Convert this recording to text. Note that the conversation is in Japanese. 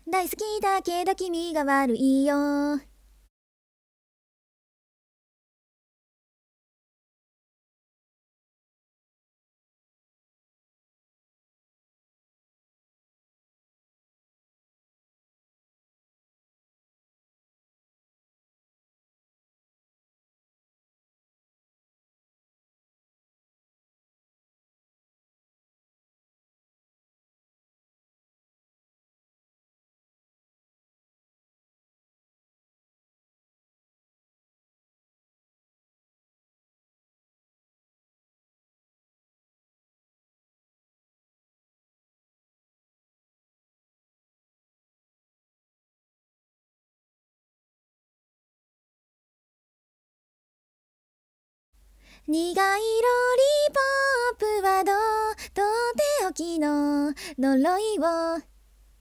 大好きだけど君が悪いよ。苦いロリポップはとっておきの呪いを